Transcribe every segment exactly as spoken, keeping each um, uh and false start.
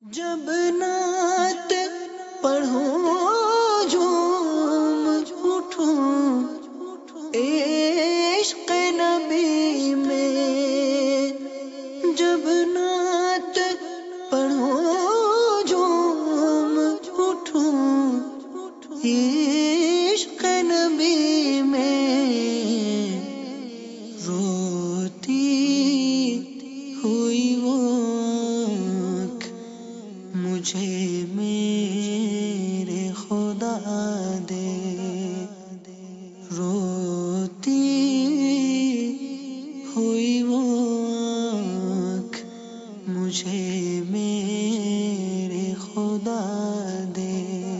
جب نعت پڑھوں جھوم اٹھوں عشق نبی میں، جب نعت پڑھوں جھوم اٹھوں عشق نبی میں، روتی ہوئی وہ مجھے میرے خدا دے، روتی ہوئی وہ آنکھ مجھے میرے خدا دے۔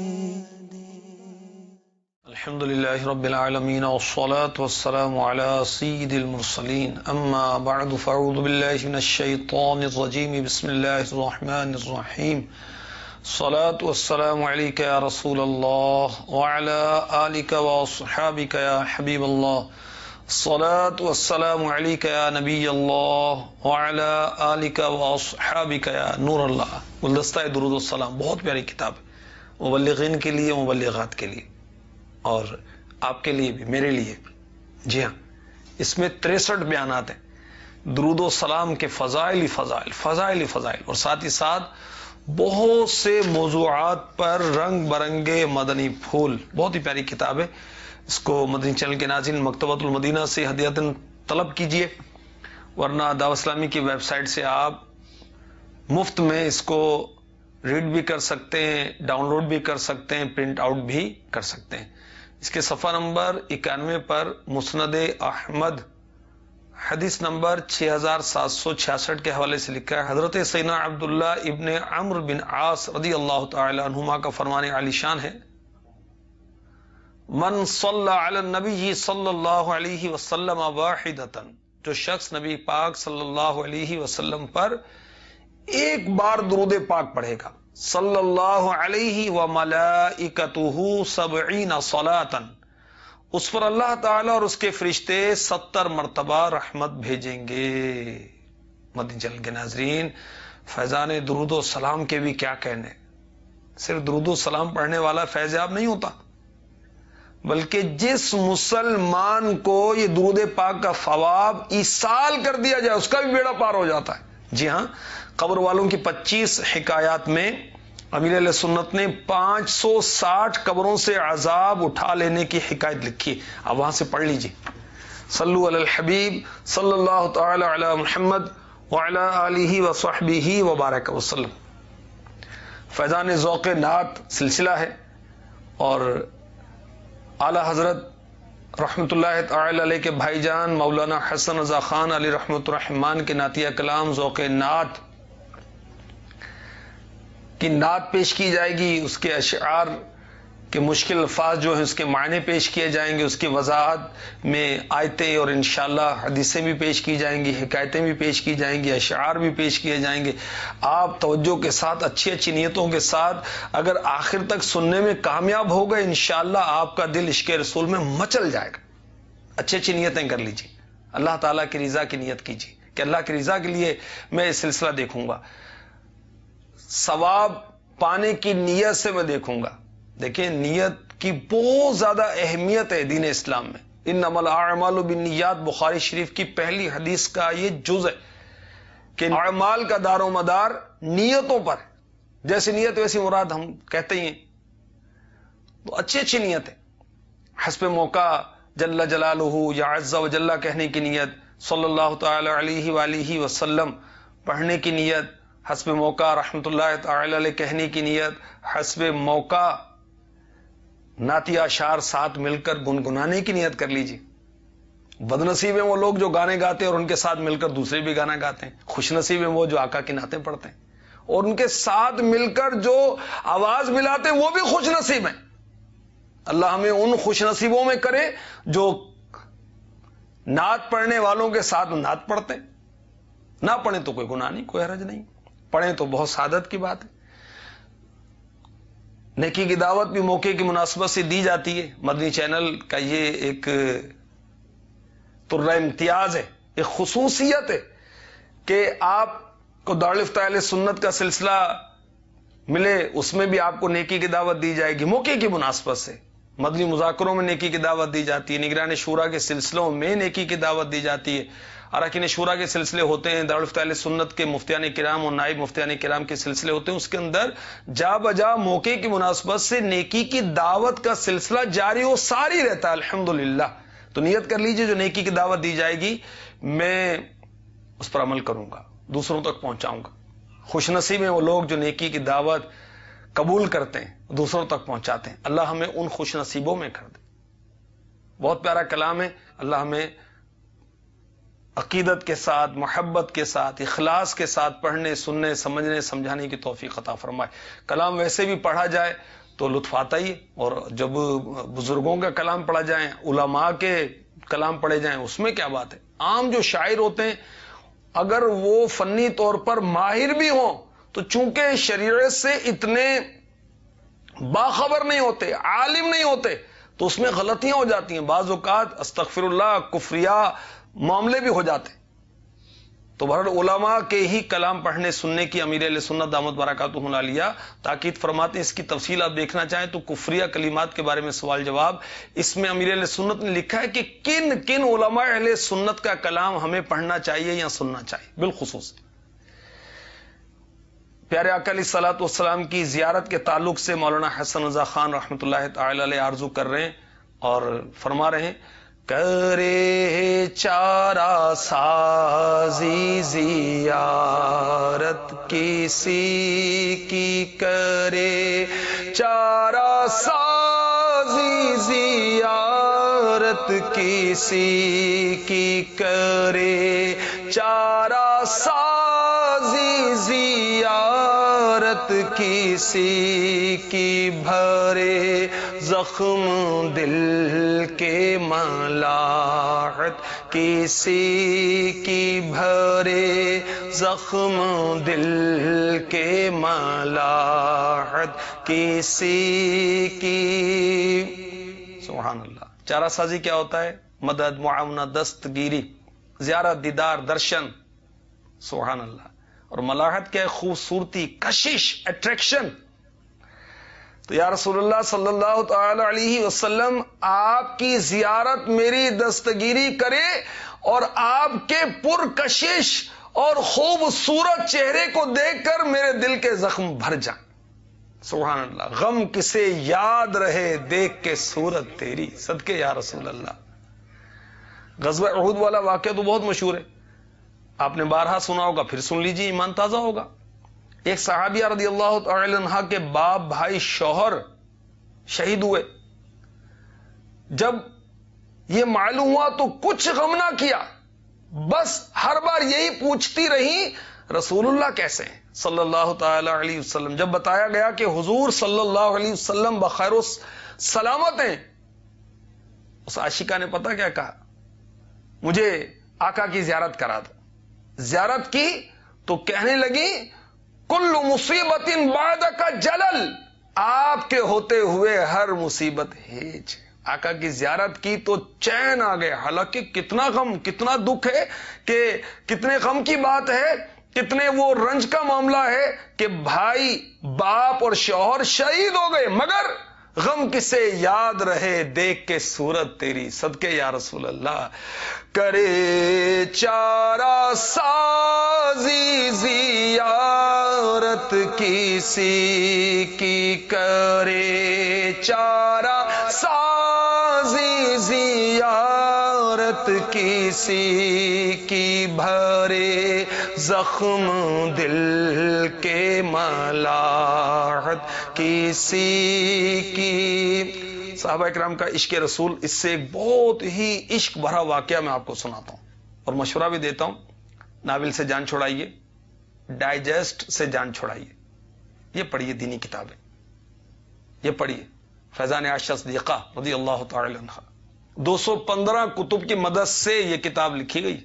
الحمدللہ رب العالمین والصلاة والسلام علی سید المرسلین، اما بعد فاعوذ باللہ من الشیطان الرجیم، بسم اللہ الرحمن الرحیم، الصلاة والسلام علیک یا رسول اللہ وعلی آلک واصحابک یا حبیب اللہ، الصلاة والسلام علیک یا نبی اللہ وعلی آلک واصحابک یا نور اللہ۔ گلدستہ درود السلام بہت پیاری کتاب ہے، مبلغین کے لیے، مبلغات کے لیے، اور آپ کے لیے بھی، میرے لیے بھی۔ جی ہاں، اس میں تریسٹھ بیانات ہیں درود و سلام کے، فضائل فضائل فضائل فضائل اور ساتھ ہی ساتھ بہت سے موضوعات پر رنگ برنگے مدنی پھول۔ بہت ہی پیاری کتاب ہے، اس کو مدنی چینل کے ناظرین مکتبۃ المدینہ سے ہدیتاً طلب کیجئے، ورنہ دعوت اسلامی کی ویب سائٹ سے آپ مفت میں اس کو ریڈ بھی کر سکتے ہیں، ڈاؤن لوڈ بھی کر سکتے ہیں، پرنٹ آؤٹ بھی کر سکتے ہیں۔ اس کے صفحہ نمبر اکانوے پر مسند احمد حدیث نمبر چھ ہزار سات سو چھیاسٹھ کے حوالے سے لکھا ہے، حضرت سیدنا عبداللہ ابن عمرو بن عاص رضی اللہ تعالی عنہما کا فرمان عالی شان ہے، من صلی علی النبی صلی اللہ علیہ وسلم واحدۃ، جو شخص نبی پاک صلی اللہ علیہ وسلم پر ایک بار درود پاک پڑھے گا، صلی اللہ علیہ وملائکتہ سبعین صلاۃ، اس پر اللہ تعالی اور اس کے فرشتے ستر مرتبہ رحمت بھیجیں گے۔ مدنی چینل کے ناظرین، فیضان درود و سلام کے بھی کیا کہنے، صرف درود و سلام پڑھنے والا فیض یاب نہیں ہوتا، بلکہ جس مسلمان کو یہ درود پاک کا ثواب ایصال کر دیا جائے اس کا بھی بیڑا پار ہو جاتا ہے۔ جی ہاں، قبر والوں کی پچیس حکایات میں امیر اہل سنت نے پانچ سو ساٹھ قبروں سے عذاب اٹھا لینے کی حکایت لکھی، اب وہاں سے پڑھ لیجیے۔ صلو علی الحبیب صلی اللہ تعالی علی محمد وعلی آلہ وصحبہ وبارک وسلم۔ فیضان ذوق نعت سلسلہ ہے، اور اعلی حضرت رحمت اللہ تعالی علیہ کے بھائی جان مولانا حسن رضا خان علی رحمت الرحمان کے نعتیہ کلام ذوق نعت کی نعت پیش کی جائے گی، اس کے اشعار کے مشکل الفاظ جو ہیں اس کے معنی پیش کیے جائیں گے، اس کی وضاحت میں آیتیں اور انشاءاللہ حدیثیں بھی پیش کی جائیں گی، حکایتیں بھی پیش کی جائیں گی، اشعار بھی پیش کیے جائیں گے۔ آپ توجہ کے ساتھ، اچھی اچھی نیتوں کے ساتھ اگر آخر تک سننے میں کامیاب ہو گئے، انشاءاللہ آپ کا دل عشق رسول میں مچل جائے گا۔ اچھی اچھی نیتیں کر لیجیے، اللہ تعالیٰ کی رضا کی نیت کیجیے کہ اللہ کی رضا کے لیے میں یہ سلسلہ دیکھوں گا، ثواب پانے کی نیت سے میں دیکھوں گا۔ دیکھیں، نیت کی بہت زیادہ اہمیت ہے دین اسلام میں۔ انما الاعمال بالنیات، بخاری شریف کی پہلی حدیث کا یہ جز ہے کہ اعمال کا دار و مدار نیتوں پر ہے، جیسی نیت ویسی مراد ہم کہتے ہیں، تو اچھی اچھی نیت ہے، حسب موقع جل جلالہ یا عز و جل کہنے کی نیت، صلی اللہ تعالی علیہ وآلہ وسلم پڑھنے کی نیت، حسب موقع رحمت اللہ تعالی علیہ کہنے کی نیت، حسب موقع نعتیہ اشعار ساتھ مل کر گنگنانے کی نیت کر لیجیے۔ بد نصیب ہیں وہ لوگ جو گانے گاتے ہیں اور ان کے ساتھ مل کر دوسرے بھی گانا گاتے ہیں، خوش نصیب ہیں وہ جو آقا کی نعتیں پڑھتے ہیں اور ان کے ساتھ مل کر جو آواز ملاتے ہیں وہ بھی خوش نصیب ہیں۔ اللہ ہمیں ان خوش نصیبوں میں کرے جو نعت پڑھنے والوں کے ساتھ نعت پڑھتے ہیں۔ نہ پڑھیں تو کوئی گناہ نہیں، کوئی حرج نہیں، پڑھیں تو بہت سعادت کی بات ہے۔ نیکی کی دعوت بھی موقع کی مناسبت سے دی جاتی ہے۔ مدنی چینل کا یہ ایک طرہ امتیاز ہے، ایک خصوصیت ہے کہ آپ کو دارالفتہ اہل سنت کا سلسلہ ملے اس میں بھی آپ کو نیکی کی دعوت دی جائے گی موقع کی مناسبت سے. مدنی مذاکروں میں نیکی کی دعوت دی جاتی ہے, نگران شورا کے سلسلوں میں نیکی کی دعوت دی جاتی ہے, اراکین شورا کے سلسلے ہوتے ہیں, دارالفتہ اہل سنت کے مفتیان کرام اور نائب مفتیان کرام کے سلسلے ہوتے ہیں, اس کے اندر جا بجا موقع کی مناسبت سے نیکی کی دعوت کا سلسلہ جاری و ساری رہتا ہے الحمدللہ. تو نیت کر لیجئے جو نیکی کی دعوت دی جائے گی میں اس پر عمل کروں گا, دوسروں تک پہنچاؤں گا. خوش نصیب ہیں وہ لوگ جو نیکی کی دعوت قبول کرتے ہیں, دوسروں تک پہنچاتے ہیں. اللہ ہمیں ان خوش نصیبوں میں کر دے. بہت پیارا کلام ہے. اللہ ہمیں عقیدت کے ساتھ, محبت کے ساتھ, اخلاص کے ساتھ پڑھنے, سننے, سمجھنے, سمجھانے کی توفیق عطا فرمائے. کلام ویسے بھی پڑھا جائے تو لطف آتا ہی, اور جب بزرگوں کا کلام پڑھا جائیں, علماء کے کلام پڑھے جائیں, اس میں کیا بات ہے. عام جو شاعر ہوتے ہیں اگر وہ فنی طور پر ماہر بھی ہوں تو چونکہ شریعت سے اتنے باخبر نہیں ہوتے, عالم نہیں ہوتے, تو اس میں غلطیاں ہو جاتی ہیں. بعض اوقات استغفر اللہ کفریہ معاملے بھی ہو جاتے ہیں. تو بہرحال علماء کے ہی کلام پڑھنے سننے کی امیر اہل سنت دامت برکاتہ العالیہ تاکید فرماتے ہیں. اس کی تفصیل آپ دیکھنا چاہیں تو کفریہ کلمات کے بارے میں سوال جواب, اس میں امیر اہل سنت نے لکھا ہے کہ کن کن علماء اہل سنت کا کلام ہمیں پڑھنا چاہیے یا سننا چاہیے. بالخصوص پیارے آقا علیہ الصلوۃ والسلام کی زیارت کے تعلق سے مولانا حسن رضا خان رحمۃ اللہ تعالی علیہ عرض کر رہے ہیں اور فرما رہے ہیں, کرے چارہ سازی زیارت کسی کی, کرے چارہ سازی زیارت کسی کی, کرے چارہ سازی زیارت کسی کی, بھرے زخم دل کے ملاحت کسی کی, بھرے زخم دل کے ملاحت کسی کی. سبحان اللہ. چارہ سازی کیا ہوتا ہے؟ مدد, معاونہ, دستگیری, زیارت, دیدار, درشن. سبحان اللہ. اور ملاحت کیا ہے؟ خوبصورتی, کشش, اٹریکشن. تو یا رسول اللہ صلی اللہ تعالی علیہ وسلم آپ کی زیارت میری دستگیری کرے اور آپ کے پرکشش اور خوبصورت چہرے کو دیکھ کر میرے دل کے زخم بھر جائیں. سبحان اللہ. غم کسے یاد رہے دیکھ کے صورت تیری, صدقے یا رسول اللہ. غزوہ احد والا واقعہ تو بہت مشہور ہے, آپ نے بارہا سنا ہوگا, پھر سن لیجیے, ایمان تازہ ہوگا. ایک صحابیہ رضی اللہ تعالی عنہ کے باپ بھائی شوہر شہید ہوئے. جب یہ معلوم ہوا تو کچھ غم نہ کیا, بس ہر بار یہی پوچھتی رہی رسول اللہ کیسے ہیں صلی اللہ تعالی علیہ وسلم. جب بتایا گیا کہ حضور صلی اللہ علیہ وسلم بخیر و سلامت ہیں, اس عاشقہ نے پتہ کیا کہا, مجھے آقا کی زیارت کرا دو. زیارت کی تو کہنے لگی کل مصیبت بعدک جلل, آپ کے ہوتے ہوئے ہر مصیبت ہیج. آقا کی زیارت کی تو چین آ گئے. حالانکہ کتنا غم, کتنا دکھ ہے, کہ کتنے غم کی بات ہے, کتنے وہ رنج کا معاملہ ہے کہ بھائی, باپ اور شوہر شہید ہو گئے, مگر غم کسے یاد رہے دیکھ کے صورت تیری, صدقے یا رسول اللہ. کرے چارہ سازی زیارت کسی کی, کرے چارہ سازی زیارت کسی کی, بھرے زخم دل کے ملاحت کسی کی. صحابہ کرام کا عشق رسول, اس سے ایک بہت ہی عشق بھرا واقعہ میں آپ کو سناتا ہوں اور مشورہ بھی دیتا ہوں. ناول سے جان چھوڑائیے, ڈائجسٹ سے جان چھوڑائیے, یہ پڑھیے دینی کتابیں, یہ پڑھیے. فیضان عائشہ صدیقہ رضی اللہ تعالی عنہ, دو سو پندرہ کتب کی مدد سے یہ کتاب لکھی گئی.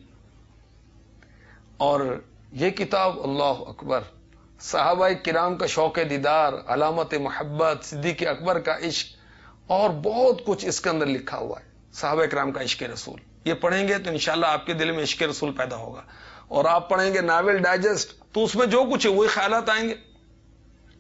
اور یہ کتاب اللہ اکبر, صحابہ کرام کا شوق دیدار, علامت محبت, صدیق اکبر کا عشق, اور بہت کچھ اس کے اندر لکھا ہوا ہے. صحابہ کرام کا عشق رسول, یہ پڑھیں گے تو انشاءاللہ آپ کے دل میں عشق رسول پیدا ہوگا. اور آپ پڑھیں گے ناول ڈائجسٹ تو اس میں جو کچھ ہے وہی خیالات آئیں گے.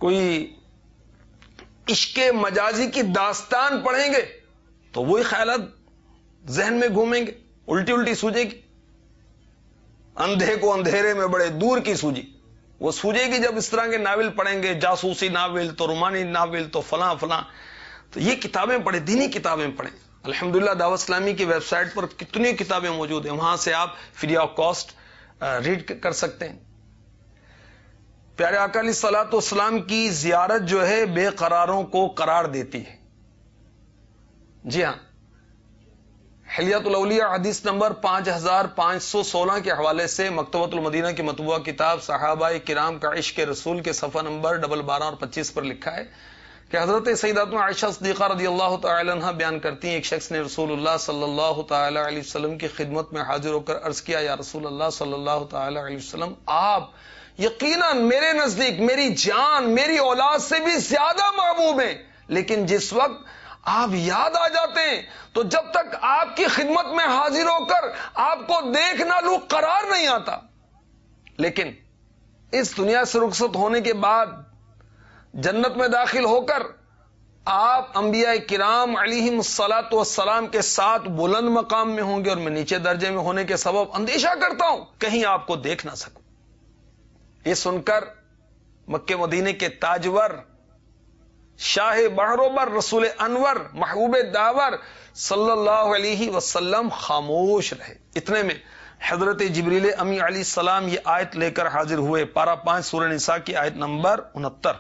کوئی عشق مجازی کی داستان پڑھیں گے تو وہی خیالات ذہن میں گھومیں گے، الٹی الٹی سوجے گی. اندھے کو اندھیرے میں بڑے دور کی سوجی وہ سوجے گی جب اس طرح کے ناول پڑھیں گے، جاسوسی ناول تو رومانی ناول تو فلاں فلاں. تو یہ کتابیں پڑھیں، دینی کتابیں پڑھیں. الحمدللہ دعوت اسلامی کی ویب سائٹ پر کتنی کتابیں موجود ہیں، وہاں سے آپ فری آف کاسٹ ریڈ کر سکتے ہیں. پیارے آقا علیہ الصلوۃ والسلام کی زیارت جو ہے بے قراروں کو قرار دیتی ہے. جی ہاں، حلیۃ الاولیاء حدیث نمبر پانچ ہزار پانچ سو سولہ کے حوالے سے مکتبۃ المدینہ کی مطبوعہ کتاب صحابہ کرام کا عشق رسول کے صفحہ نمبر ڈبل بارہ اور پچیس پر لکھا ہے کہ حضرت سیداتنا عائشہ صدیقہ رضی اللہ تعالی عنہ بیان کرتی ہیں، ایک شخص نے رسول اللہ صلی اللہ تعالی علیہ وسلم کی خدمت میں حاضر ہو کر عرض کیا، یا رسول اللہ صلی اللہ تعالی علیہ وسلم، آپ یقیناً میرے نزدیک میری جان میری اولاد سے بھی زیادہ محبوب ہیں، لیکن جس وقت آپ یاد آ جاتے ہیں تو جب تک آپ کی خدمت میں حاضر ہو کر آپ کو دیکھ نہ لوں قرار نہیں آتا. لیکن اس دنیا سے رخصت ہونے کے بعد جنت میں داخل ہو کر آپ انبیاء کرام علیہم الصلاۃ والسلام کے ساتھ بلند مقام میں ہوں گے، اور میں نیچے درجے میں ہونے کے سبب اندیشہ کرتا ہوں کہیں آپ کو دیکھ نہ سکوں. یہ سن کر مکہ مدینے کے تاجور شاہ بحروبر رسول انور محبوب داور صلی اللہ علیہ وسلم خاموش رہے. اتنے میں حضرت جبریل امی علیہ السلام یہ آیت لے کر حاضر ہوئے، پارہ پانچ سورہ نساء کی آیت نمبر انہتر.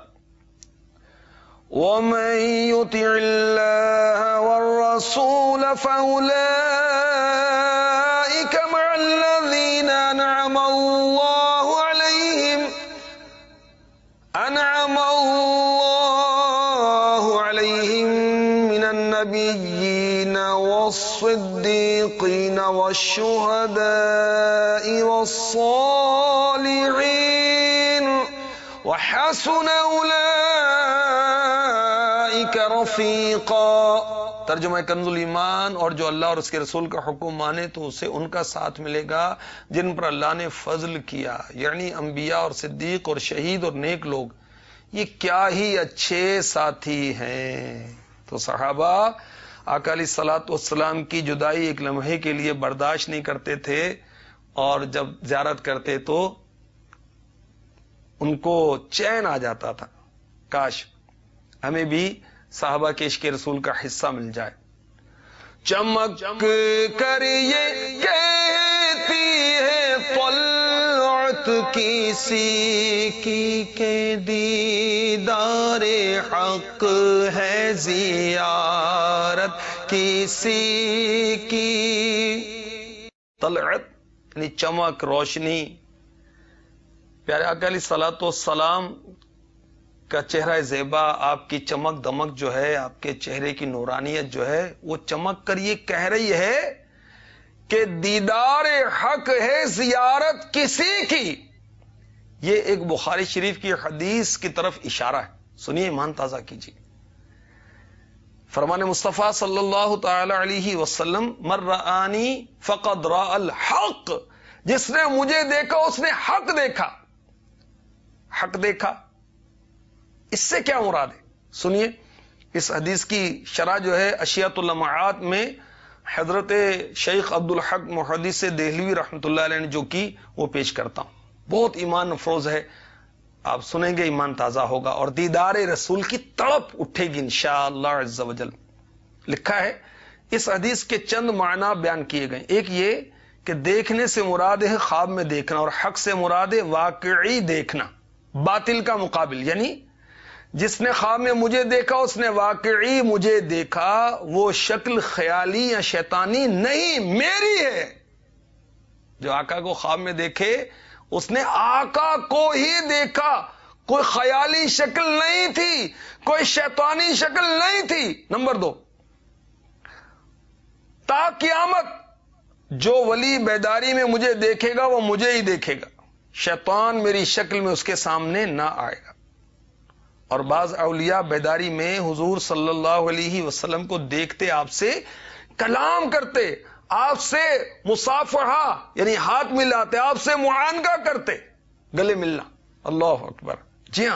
وَمَن يُطِعِ اللَّهَ وَالرَّسُولَ فَأُولَئِكَ مَعَ الَّذِينَ أَنْعَمَ اللَّهُ عَلَيْهِمْ أَنْعَمَ اللَّهُ عَلَيْهِمْ مِنَ النَّبِيِّينَ وَالصِّدِّيقِينَ وَالشُّهَدَاءِ وَالصَّالِحِينَ وَحَسُنَ أُولَئِكَ رَفِيقًا. ترجمہ کنز الایمان، اور جو اللہ اور اس کے رسول کا حکم مانے تو اسے ان کا ساتھ ملے گا جن پر اللہ نے فضل کیا، یعنی انبیاء اور صدیق اور شہید اور نیک لوگ. یہ کیا ہی اچھے ساتھی ہیں. تو صحابہ آقا علیہ الصلوۃ والسلام کی جدائی ایک لمحے کے لیے برداشت نہیں کرتے تھے، اور جب زیارت کرتے تو ان کو چین آ جاتا تھا. کاش ہمیں بھی صحابہ کے عشق رسول کا حصہ مل جائے. چمک کر یہ کہتی ہے طلعت کسی کی کہ دیدار حق ہے زیارت کسی کی. طلعت یعنی چمک، روشنی. پیارے آقا علیہ الصلوۃ والسلام کا چہرہ زیبا، آپ کی چمک دمک جو ہے، آپ کے چہرے کی نورانیت جو ہے، وہ چمک کر یہ کہہ رہی ہے کہ دیدار حق ہے زیارت کسی کی. یہ ایک بخاری شریف کی حدیث کی طرف اشارہ ہے. سنیے، ایمان تازہ کیجیے. فرمان مصطفیٰ صلی اللہ تعالی علیہ وسلم، من رآنی فقد رأى الحق، جس نے مجھے دیکھا اس نے حق دیکھا. حق دیکھا، اس سے کیا مراد ہے؟ سنیے، اس حدیث کی شرح جو ہے اشیاۃ اللمعات میں حضرت شیخ عبد الحق محدث دہلوی رحمۃ اللہ علیہ نے جو کی وہ پیش کرتا ہوں. بہت ایمان افروز ہے، آپ سنیں گے ایمان تازہ ہوگا اور دیدار رسول کی تڑپ اٹھے گی انشاءاللہ عز و جل. لکھا ہے اس حدیث کے چند معنی بیان کیے گئے. ایک یہ کہ دیکھنے سے مراد ہے خواب میں دیکھنا، اور حق سے مراد ہے واقعی دیکھنا، باطل کا مقابل. یعنی جس نے خواب میں مجھے دیکھا اس نے واقعی مجھے دیکھا، وہ شکل خیالی یا شیطانی نہیں، میری ہے. جو آقا کو خواب میں دیکھے اس نے آقا کو ہی دیکھا، کوئی خیالی شکل نہیں تھی، کوئی شیطانی شکل نہیں تھی. نمبر دو، تا قیامت جو ولی بیداری میں مجھے دیکھے گا وہ مجھے ہی دیکھے گا، شیطان میری شکل میں اس کے سامنے نہ آئے گا. اور بعض اولیاء بیداری میں حضور صلی اللہ علیہ وسلم کو دیکھتے، آپ سے کلام کرتے، آپ سے مصافحہ یعنی ہاتھ ملاتے، آپ سے معانقہ کرتے، گلے ملنا. اللہ اکبر. جی ہاں،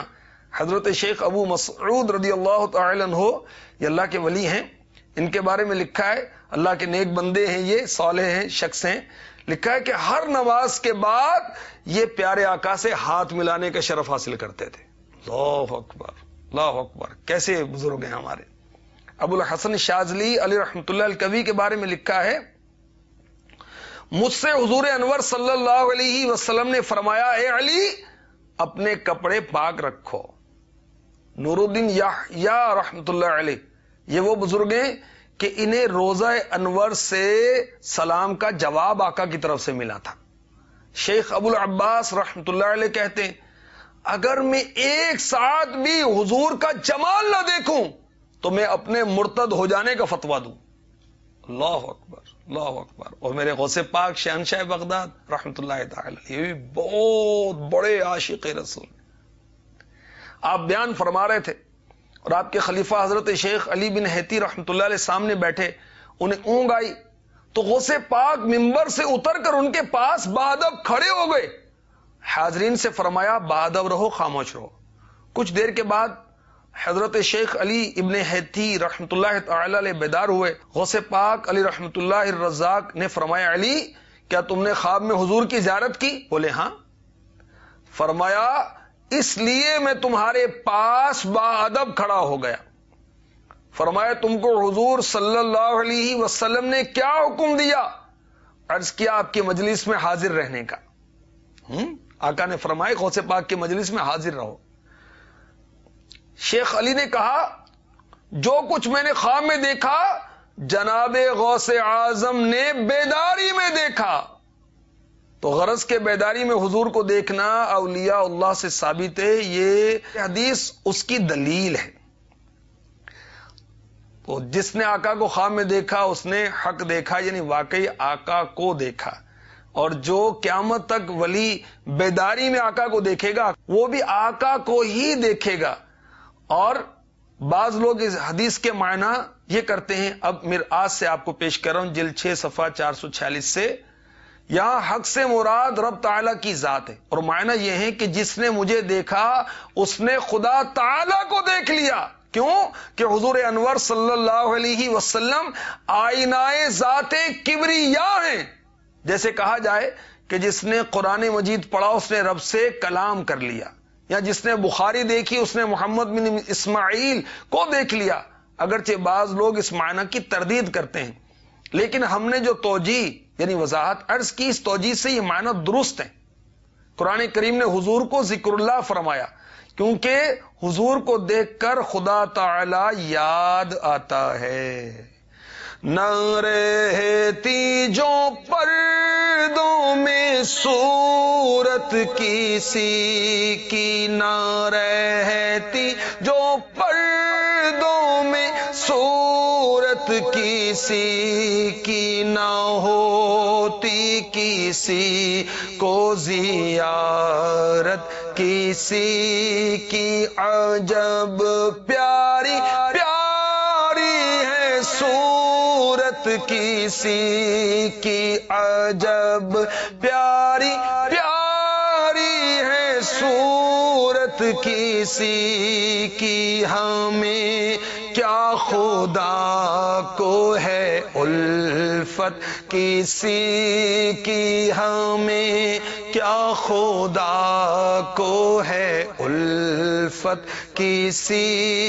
حضرت شیخ ابو مسعود رضی اللہ تعالی عنہ یہ اللہ کے ولی ہیں، ان کے بارے میں لکھا ہے، اللہ کے نیک بندے ہیں، یہ صالح ہیں، شخص ہیں، لکھا ہے کہ ہر نماز کے بعد یہ پیارے آقا سے ہاتھ ملانے کا شرف حاصل کرتے تھے۔ اللہ اکبر، اللہ اکبر، کیسے بزرگ ہیں ہمارے۔ ابو الحسن شاذلی علی رحمۃ اللہ الکوی کے بارے میں لکھا ہے، مجھ سے حضور انور صلی اللہ علیہ وسلم نے فرمایا، اے علی اپنے کپڑے پاک رکھو۔ نور الدین یحییٰ رحمۃ اللہ علیہ یہ وہ بزرگ ہیں کہ انہیں روضہ انور سے سلام کا جواب آقا کی طرف سے ملا تھا۔ شیخ ابو العباس رحمۃ اللہ علیہ کہتے ہیں، اگر میں ایک ساتھ بھی حضور کا جمال نہ دیکھوں تو میں اپنے مرتد ہو جانے کا فتویٰ دوں۔ اللہ اکبر، اللہ اکبر۔ اور میرے غوث پاک شہنشاہ بغداد رحمۃ اللہ تعالی یہ بھی بہت بڑے عاشق رسول، آپ بیان فرما رہے تھے اور آپ کے خلیفہ حضرت شیخ علی بن ہیتی رحمۃ اللہ علیہ سامنے بیٹھے، انہیں اونگ آئی تو غوث پاک منبر سے اتر کر ان کے پاس بادب کھڑے ہو گئے۔ حاضرین سے فرمایا، بادب رہو، خاموش رہو۔ کچھ دیر کے بعد حضرت شیخ علی ابن ہیتی رحمۃ اللہ تعالی علیہ بیدار ہوئے۔ غوث پاک علی رحمۃ اللہ الرزاق نے فرمایا، علی کیا تم نے خواب میں حضور کی زیارت کی؟ بولے ہاں۔ فرمایا، اس لیے میں تمہارے پاس باادب کھڑا ہو گیا۔ فرمایا، تم کو حضور صلی اللہ علیہ وسلم نے کیا حکم دیا؟ عرض کیا، آپ کی مجلس میں حاضر رہنے کا۔ ہم؟ آقا نے فرمایا، غوث پاک کی مجلس میں حاضر رہو۔ شیخ علی نے کہا، جو کچھ میں نے خواب میں دیکھا جناب غوث اعظم نے بیداری میں دیکھا۔ تو غرض کے بیداری میں حضور کو دیکھنا اولیاء اللہ سے ثابت ہے، یہ حدیث اس کی دلیل ہے۔ تو جس نے آقا کو خواب میں دیکھا اس نے حق دیکھا، یعنی واقعی آقا کو دیکھا، اور جو قیامت تک ولی بیداری میں آقا کو دیکھے گا وہ بھی آقا کو ہی دیکھے گا۔ اور بعض لوگ اس حدیث کے معنی یہ کرتے ہیں، اب مرآت سے آپ کو پیش کر رہا ہوں، جلد چھ صفحہ چار سو چھیالیس سے، یہاں حق سے مراد رب تعالیٰ کی ذات ہے، اور معنی یہ ہے کہ جس نے مجھے دیکھا اس نے خدا تعالیٰ کو دیکھ لیا۔ کیوں کہ حضور انور صلی اللہ علیہ وسلم آئینہ ذات کبریا ہیں۔ جیسے کہا جائے کہ جس نے قرآن مجید پڑھا اس نے رب سے کلام کر لیا، یا جس نے بخاری دیکھی اس نے محمد بن اسماعیل کو دیکھ لیا۔ اگرچہ بعض لوگ اس معنی کی تردید کرتے ہیں، لیکن ہم نے جو توجیہ یعنی وضاحت عرض کی، اس توجیہ سے یہ معنی درست ہے۔ قرآن کریم نے حضور کو ذکر اللہ فرمایا کیونکہ حضور کو دیکھ کر خدا تعالی یاد آتا ہے۔ نہ رہتی جو پردوں میں صورت کسی کی، نہ رہتی جو پردوں میں صورت کسی کی، نہ ہوتی کسی کو زیارت کسی کی، عجب پیاری پیاری ہے صورت کسی کی، عجب پیاری پیاری ہے صورت کسی کی، ہمیں کیا خدا کو ہے الفت کسی کی، ہمیں کیا خدا کو ہے الفت کسی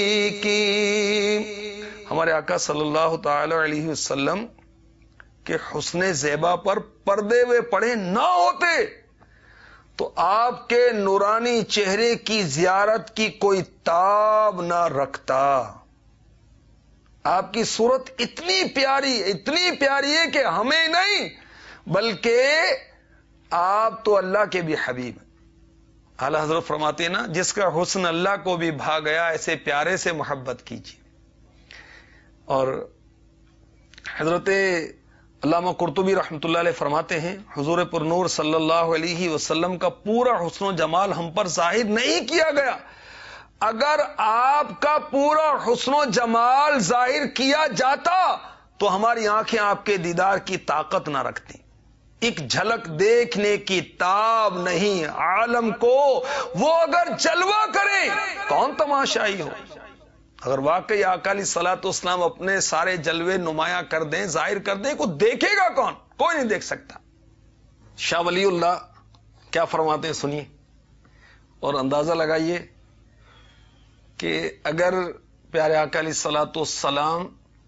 کی۔ ہمارے آقا صلی اللہ تعالی علیہ وسلم کے حسن زیبا پر پردے ہوئے پڑے نہ ہوتے تو آپ کے نورانی چہرے کی زیارت کی کوئی تاب نہ رکھتا۔ آپ کی صورت اتنی پیاری اتنی پیاری ہے کہ ہمیں نہیں بلکہ آپ تو اللہ کے بھی حبیب ہیں۔ اعلیٰ حضرت فرماتے ہیں نا، جس کا حسن اللہ کو بھی بھا گیا ایسے پیارے سے محبت کیجیے۔ اور حضرت علامہ قرطبی رحمۃ اللہ علیہ فرماتے ہیں، حضور پر نور صلی اللہ علیہ وسلم کا پورا حسن و جمال ہم پر ظاہر نہیں کیا گیا۔ اگر آپ کا پورا حسن و جمال ظاہر کیا جاتا تو ہماری آنکھیں آپ کے دیدار کی طاقت نہ رکھتی، ایک جھلک دیکھنے کی تاب نہیں عالم کو، وہ اگر جلوہ کرے کون تماشائی ہو۔ اگر واقعی آقا علیہ الصلوۃ والسلام اپنے سارے جلوے نمایاں کر دیں، ظاہر کر دیں، کو دیکھے گا کون؟ کوئی نہیں دیکھ سکتا۔ شاہ ولی اللہ کیا فرماتے ہیں سنیے اور اندازہ لگائیے کہ اگر پیارے آقا علیہ الصلوۃ والسلام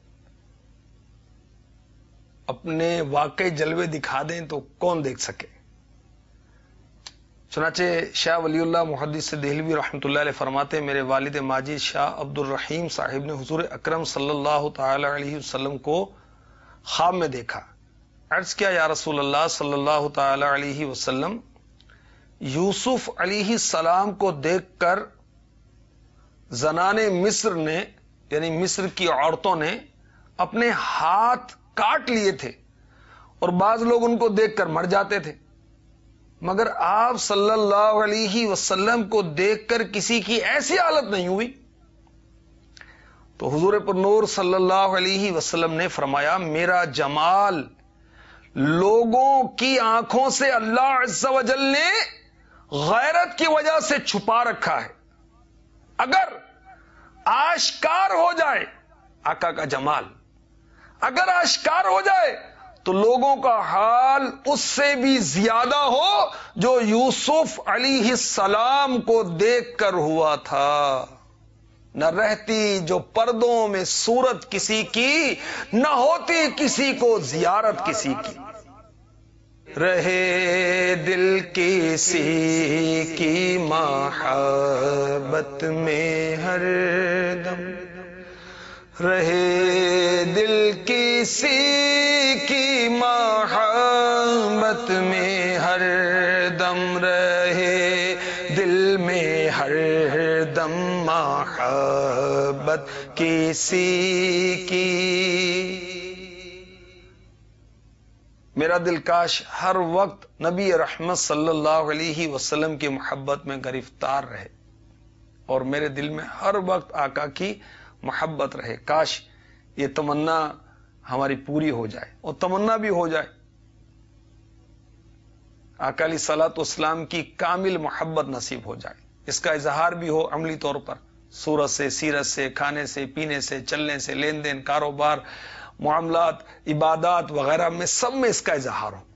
اپنے واقعی جلوے دکھا دیں تو کون دیکھ سکے۔ چنانچہ شاہ ولی اللہ محدث دہلوی رحمۃ اللہ علیہ فرماتے ہیں، میرے والد ماجد شاہ عبد الرحیم صاحب نے حضور اکرم صلی اللہ تعالی علیہ وسلم کو خواب میں دیکھا۔ عرض کیا یا رسول اللہ صلی اللہ تعالی علیہ وسلم، یوسف علیہ السلام کو دیکھ کر زنان مصر نے یعنی مصر کی عورتوں نے اپنے ہاتھ کاٹ لیے تھے اور بعض لوگ ان کو دیکھ کر مر جاتے تھے، مگر آپ صلی اللہ علیہ وسلم کو دیکھ کر کسی کی ایسی حالت نہیں ہوئی۔ تو حضور پر نور صلی اللہ علیہ وسلم نے فرمایا، میرا جمال لوگوں کی آنکھوں سے اللہ عز و جل نے غیرت کی وجہ سے چھپا رکھا ہے، اگر آشکار ہو جائے آقا کا جمال، اگر آشکار ہو جائے تو لوگوں کا حال اس سے بھی زیادہ ہو جو یوسف علیہ السلام کو دیکھ کر ہوا تھا۔ نہ رہتی جو پردوں میں صورت کسی کی، نہ ہوتی کسی کو زیارت کسی کی۔ رہے دل کسی کی محبت میں ہر دم، رہے دل کسی کی محبت میں ہر دم، رہے دل میں ہر دم محبت کسی کی۔ میرا دل کاش ہر وقت نبی رحمت صلی اللہ علیہ وسلم کی محبت میں گرفتار رہے اور میرے دل میں ہر وقت آقا کی محبت رہے۔ کاش یہ تمنا ہماری پوری ہو جائے اور تمنا بھی ہو جائے، آقا علیہ الصلوۃ والسلام کی کامل محبت نصیب ہو جائے، اس کا اظہار بھی ہو عملی طور پر، صورت سے، سیرت سے، کھانے سے، پینے سے، چلنے سے، لین دین، کاروبار، معاملات، عبادات وغیرہ میں سب میں اس کا اظہار ہو۔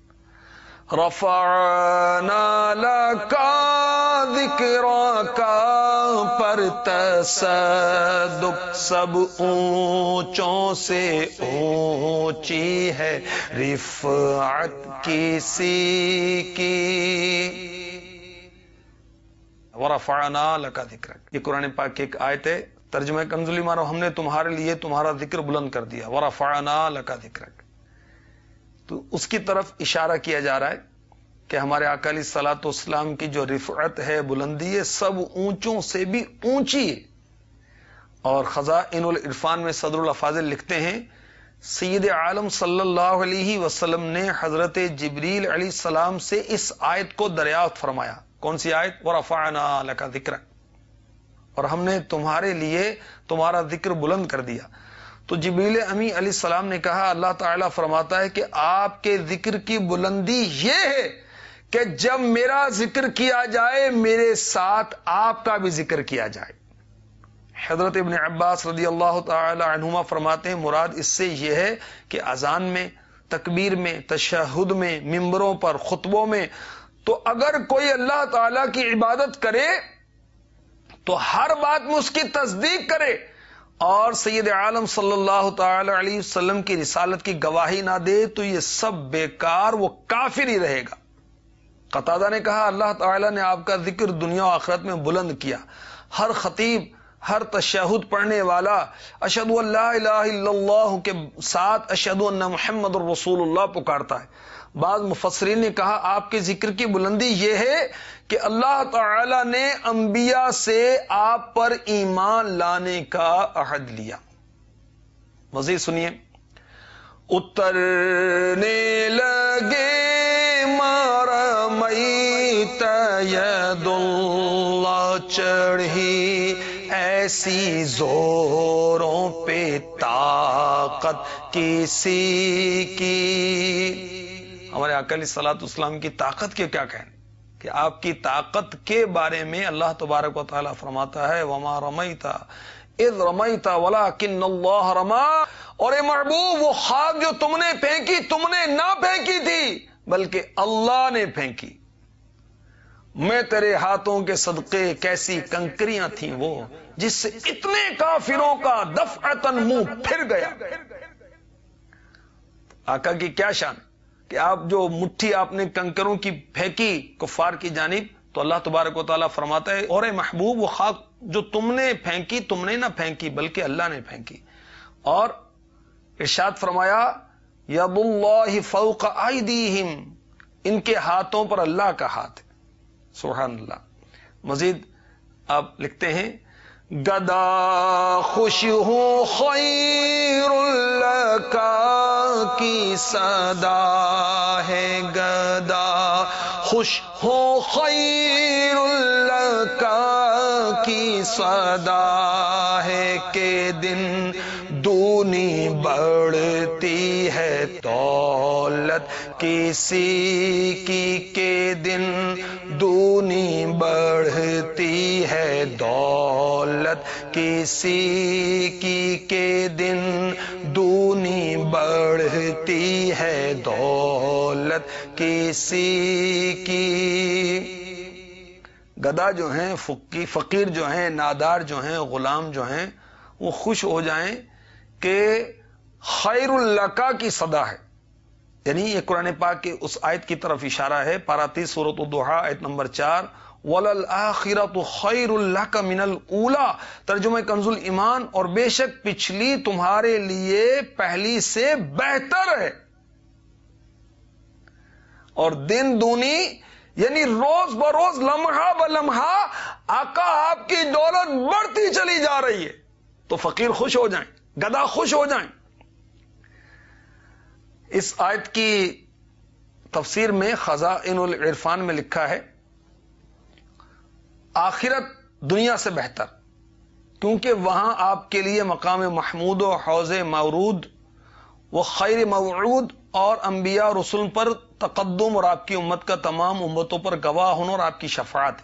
رفعنا لک ذکرک پر تصدق سب اونچوں سے اونچی ہے رفعت کسی کی۔ ورفعنا لک ذکرک، یہ قرآن پاک کی ایک آیت ہے، ترجمہ کنز الایمان، ہم نے تمہارے لیے تمہارا ذکر بلند کر دیا۔ ورفعنا لک ذکرک، تو اس کی طرف اشارہ کیا جا رہا ہے کہ ہمارے آقا علیہ الصلوۃ والسلام کی جو رفعت ہے، بلندی ہے، سب اونچوں سے بھی اونچی ہے۔ اور خزائن العرفان میں صدر الافاضل لکھتے ہیں، سید عالم صلی اللہ علیہ وسلم نے حضرت جبریل علیہ السلام سے اس آیت کو دریافت فرمایا۔ کون سی آیت؟ وَرَفَعْنَا لَكَ ذِكْرَكَ، اور ہم نے تمہارے لیے تمہارا ذکر بلند کر دیا۔ تو جبریل امی علیہ السلام نے کہا، اللہ تعالیٰ فرماتا ہے کہ آپ کے ذکر کی بلندی یہ ہے کہ جب میرا ذکر کیا جائے میرے ساتھ آپ کا بھی ذکر کیا جائے۔ حضرت ابن عباس رضی اللہ تعالی عنہما فرماتے ہیں، مراد اس سے یہ ہے کہ اذان میں، تکبیر میں، تشہد میں، ممبروں پر، خطبوں میں، تو اگر کوئی اللہ تعالیٰ کی عبادت کرے تو ہر بات میں اس کی تصدیق کرے اور سید عالم صلی اللہ تعالی علیہ وسلم کی رسالت کی گواہی نہ دے تو یہ سب بیکار، وہ کافر ہی رہے گا۔ قتادہ نے کہا، اللہ تعالیٰ نے آپ کا ذکر دنیا و آخرت میں بلند کیا۔ ہر خطیب، ہر تشہد پڑھنے والا اشہد ان لا الہ الا اللہ کے ساتھ اشہد ان محمد الرسول اللہ پکارتا ہے۔ بعض مفسرین نے کہا آپ کے ذکر کی بلندی یہ ہے کہ اللہ تعالی نے انبیاء سے آپ پر ایمان لانے کا عہد لیا۔ مزید سنیے، اترنے لگے مارا میت ید اللہ، چڑھی ایسی زوروں پہ طاقت کسی کی۔ ہمارے آقا علیہ الصلوۃ والسلام کی طاقت کے کیا کہنے کہ آپ کی طاقت کے بارے میں اللہ تبارک و تعالیٰ فرماتا ہے وما رمیت اذ رمیت ولکن اللہ رما، اور اے محبوب وہ خاک جو تم نے پھینکی تم نے نہ پھینکی تھی بلکہ اللہ نے پھینکی، میں تیرے ہاتھوں کے صدقے کیسی کنکریاں تھیں وہ جس سے اتنے کافروں کا دفعتاً منہ پھر گیا۔ آقا کی کیا شان کہ آپ جو مٹھی آپ نے کنکروں کی پھینکی کفار کی جانب، تو اللہ تبارک و تعالیٰ فرماتا ہے اور اے محبوب وہ خاک جو تم نے پھینکی تم نے نہ پھینکی بلکہ اللہ نے پھینکی، اور ارشاد فرمایا ید اللہ فوق ایدیہم، ان کے ہاتھوں پر اللہ کا ہاتھ ہے، سبحان اللہ۔ مزید آپ لکھتے ہیں گدا خوش ہوں خیر لکا کی صدا ہے، گدا خوش ہو خیر لکا کی صدا ہے کہ دن دونی بڑھتی ہے دولت کسی کی، کہ دن دونی بڑھتی ہے دولت کسی کی، کہ دن دونی بڑھتی ہے دولت کسی کی۔ گدا جو ہیں فقیر جو ہیں نادار جو ہیں غلام جو ہیں وہ خوش ہو جائیں کہ خیر اللقا کی صدا ہے، یعنی یہ قرآن پاک کے اس آیت کی طرف اشارہ ہے، پارہ تیس سورۃ الضحیٰ آیت نمبر چار، وَلَلْآخِرَةُ خَيْرٌ لَكَ مِنَ الْأُولَىٰ، ترجمہ کنز الایمان، اور بے شک پچھلی تمہارے لیے پہلی سے بہتر ہے، اور دن دونی یعنی روز بروز لمحہ بلمحہ آقا آپ کی دولت بڑھتی چلی جا رہی ہے، تو فقیر خوش ہو جائیں، گدا خوش ہو جائیں۔ اس آیت کی تفسیر میں خزائن العرفان میں لکھا ہے آخرت دنیا سے بہتر، کیونکہ وہاں آپ کے لیے مقام محمود و حوض مورود و خیر موعود اور انبیاء رسول پر تقدم اور آپ کی امت کا تمام امتوں پر گواہ ہونا اور آپ کی شفاعت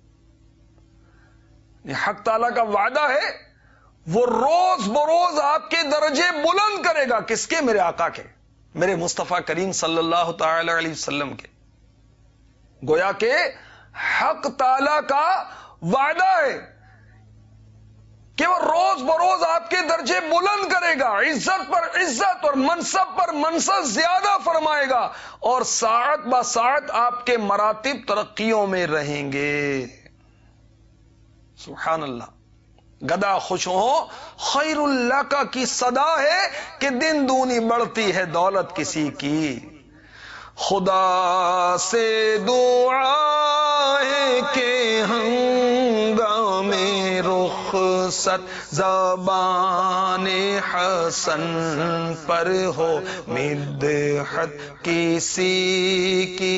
ہے۔ حق تعالیٰ کا وعدہ ہے وہ روز بروز آپ کے درجے بلند کرے گا، کس کے؟ میرے آقا کے، میرے مصطفیٰ کریم صلی اللہ تعالی علیہ وسلم کے۔ گویا کہ حق تعالی کا وعدہ ہے کہ وہ روز بروز آپ کے درجے بلند کرے گا، عزت پر عزت اور منصب پر منصب زیادہ فرمائے گا، اور ساعت با ساعت آپ کے مراتب ترقیوں میں رہیں گے۔ سبحان اللہ۔ گدا خوش ہو خیر اللقا کی صدا ہے کہ دن دونی بڑھتی ہے دولت کسی کی۔ خدا سے دعا ہے کہ ہنگام رخصت زبان حسن پر ہو مدحت کسی کی۔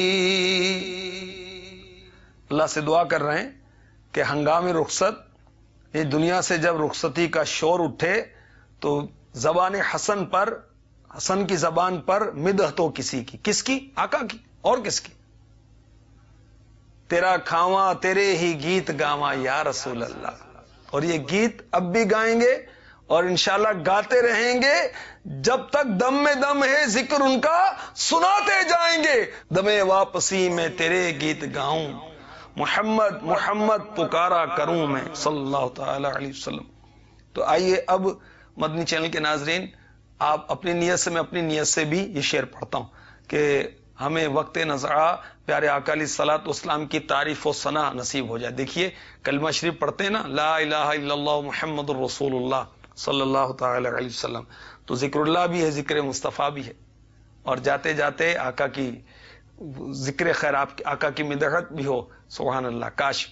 اللہ سے دعا کر رہے ہیں کہ ہنگام رخصت، یہ دنیا سے جب رخصتی کا شور اٹھے تو زبان حسن پر، حسن کی زبان پر مدحت ہو کسی کی، کس کی؟ آقا کی، اور کس کی؟ تیرا کھاواں تیرے ہی گیت گاواں یا رسول اللہ، اور یہ گیت اب بھی گائیں گے اور انشاءاللہ گاتے رہیں گے جب تک دم میں دم ہے، ذکر ان کا سناتے جائیں گے۔ دم واپسی میں تیرے گیت گاؤں، محمد محمد پکارا کروں میں، صلی اللہ تعالی علیہ وسلم۔ تو آئیے اب مدنی چینل کے ناظرین، آپ اپنی نیت سے، میں اپنی نیت سے بھی یہ شعر پڑھتا ہوں کہ ہمیں وقت نزعہ پیارے آقا علیہ الصلوۃ والسلام کی تعریف و ثنا نصیب ہو جائے۔ دیکھیے کلمہ شریف پڑھتے ہیں نا، لا الہ الا اللہ محمد الرسول اللہ صلی اللہ تعالی علیہ وسلم، تو ذکر اللہ بھی ہے، ذکر مصطفیٰ بھی ہے، اور جاتے جاتے آقا کی ذکر خیر، آپ آقا کی مدحت بھی ہو۔ سبحان اللہ۔ کاش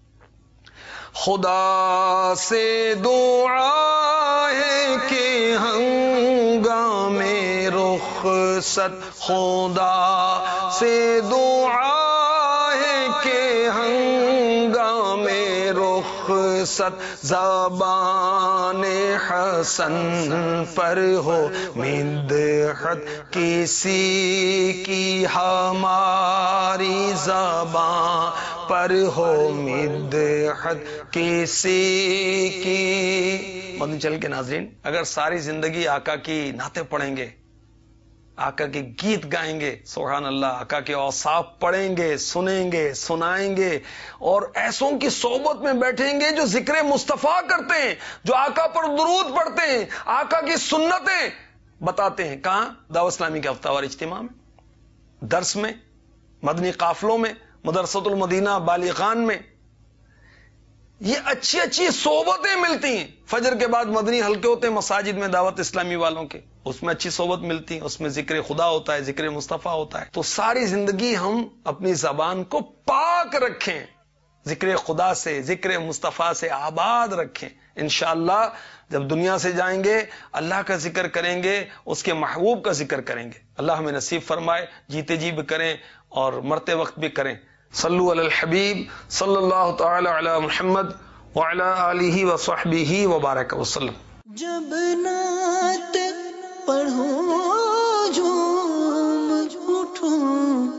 خدا سے دعا ہے کہ ہنگام رخصت، خدا سے دعا ہے کہ ہنگام رخصت فرصت زبان حسن پر ہو مدحت کسی کی ہماری زبان پر ہو مدحت کسی کی. مدنی چل کے ناظرین، اگر ساری زندگی آقا کی نعتیں پڑھیں گے، آقا کے گیت گائیں گے، سبحان اللہ، آقا کے اوصاف پڑھیں گے، سنیں گے، سنائیں گے، اور ایسوں کی صحبت میں بیٹھیں گے جو ذکر مصطفیٰ کرتے ہیں، جو آقا پر درود پڑھتے ہیں، آقا کی سنتیں بتاتے ہیں. کہاں؟ دعوت اسلامی کے ہفتہ وار اجتماع میں، درس میں، مدنی قافلوں میں، مدرسۃ المدینہ بالغان میں. یہ اچھی اچھی صحبتیں ملتی ہیں. فجر کے بعد مدنی حلقے ہوتے ہیں مساجد میں دعوت اسلامی والوں کے، اس میں اچھی صحبت ملتی ہے، اس میں ذکر خدا ہوتا ہے، ذکر مصطفیٰ ہوتا ہے. تو ساری زندگی ہم اپنی زبان کو پاک رکھیں، ذکر خدا سے، ذکر مصطفیٰ سے آباد رکھیں. انشاءاللہ جب دنیا سے جائیں گے اللہ کا ذکر کریں گے، اس کے محبوب کا ذکر کریں گے. اللہ ہمیں نصیب فرمائے جیتے جی بھی کریں اور مرتے وقت بھی کریں. صلو علی الحبیب صلی اللہ تعالی علی محمد وعلی آلہ وصحبہ وبارک وسلم. جب نعت پڑھوں جھوم اٹھوں